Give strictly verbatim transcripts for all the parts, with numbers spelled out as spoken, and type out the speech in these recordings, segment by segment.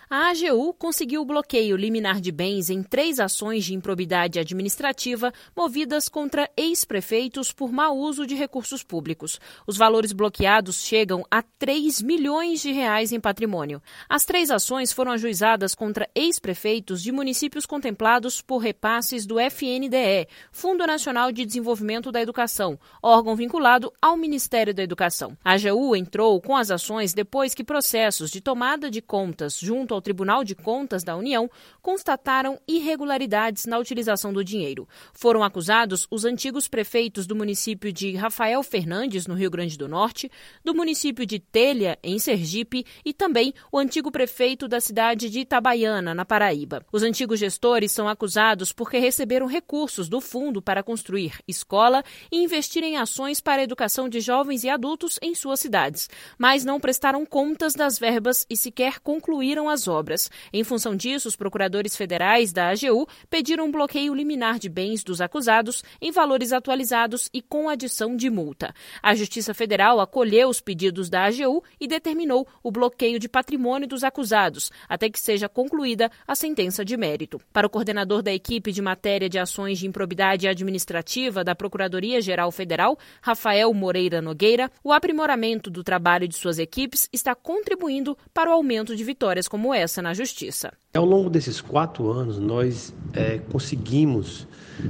A AGU conseguiu o bloqueio liminar de bens em três ações de improbidade administrativa movidas contra ex-prefeitos por mau uso de recursos públicos. Os valores bloqueados chegam a três milhões de reais em patrimônio. As três ações foram ajuizadas contra ex-prefeitos de municípios contemplados por repasses do F N D E, Fundo Nacional de Desenvolvimento da Educação, órgão vinculado ao Ministério da Educação. A AGU entrou com as ações depois que processos de tomada de contas junto ao Tribunal de Contas da União constataram irregularidades na utilização do dinheiro. Foram acusados os antigos prefeitos do município de Rafael Fernandes, no Rio Grande do Norte, do município de Telha, em Sergipe, e também o antigo prefeito da cidade de Itabaiana, na Paraíba. Os antigos gestores são acusados porque receberam recursos do fundo para construir escola e investir em ações para a educação de jovens e adultos em suas cidades, mas não prestaram contas das verbas e sequer concluíram as obras. Em função disso, os procuradores federais da AGU pediram um bloqueio liminar de bens dos acusados em valores atualizados e com adição de multa. A Justiça Federal acolheu os pedidos da AGU e determinou o bloqueio de patrimônio dos acusados, até que seja concluída a sentença de mérito. Para o coordenador da equipe de matéria de ações de improbidade administrativa da Procuradoria-Geral Federal, Rafael Moreira Nogueira, o aprimoramento do trabalho de suas equipes está contribuindo para o aumento de vitórias como essa na Justiça. Ao longo desses quatro anos, nós é, conseguimos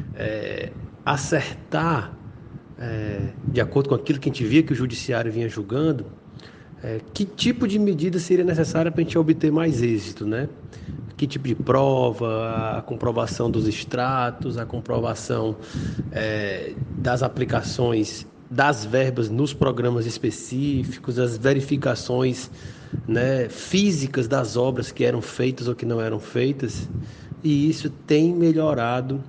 é, acertar, é, de acordo com aquilo que a gente via que o Judiciário vinha julgando, é, que tipo de medida seria necessária para a gente obter mais êxito, né? Que tipo de prova, a comprovação dos extratos, a comprovação é, das aplicações das verbas nos programas específicos, as verificações, né, físicas das obras que eram feitas ou que não eram feitas, e isso tem melhorado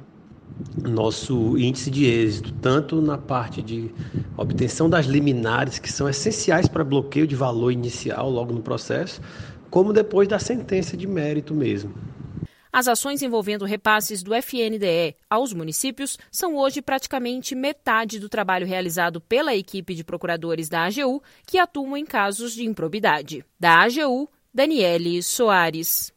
nosso índice de êxito, tanto na parte de obtenção das liminares, que são essenciais para bloqueio de valor inicial logo no processo, como depois da sentença de mérito mesmo. As ações envolvendo repasses do F N D E aos municípios são hoje praticamente metade do trabalho realizado pela equipe de procuradores da AGU que atuam em casos de improbidade. Da AGU, Daniele Soares.